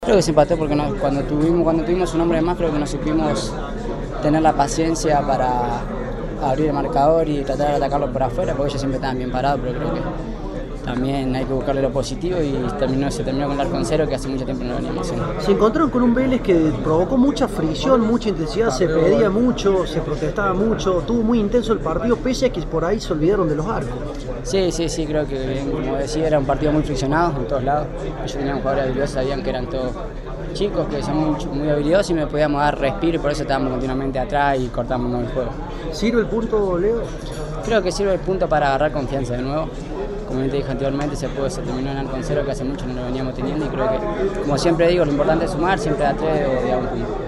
Creo que se empató porque cuando tuvimos un hombre más, creo que no supimos tener la paciencia para abrir el marcador y tratar de atacarlo por afuera, porque ellos siempre estaban bien parados, pero creo que también hay que buscarle lo positivo y se terminó con el arco en cero, que hace mucho tiempo no lo veníamos haciendo. Se encontraron con un Vélez que provocó mucha fricción, mucha intensidad, se pedía mucho, se protestaba mucho, tuvo muy intenso el partido, pese a que por ahí se olvidaron de los arcos. Sí, creo que, como decía, era un partido muy friccionado en todos lados. Ellos tenían jugadores habilidosos, sabían que eran todos chicos, que son muy habilidosos y no podíamos dar respiro y por eso estábamos continuamente atrás y cortamos el juego. ¿Sirve el punto, Leo? Creo que sirve el punto para agarrar confianza de nuevo. Como te dije anteriormente, se terminó en el con cero, que hace mucho no lo veníamos teniendo, y creo que, como siempre digo, lo importante es sumar, siempre da 3 o de a un punto.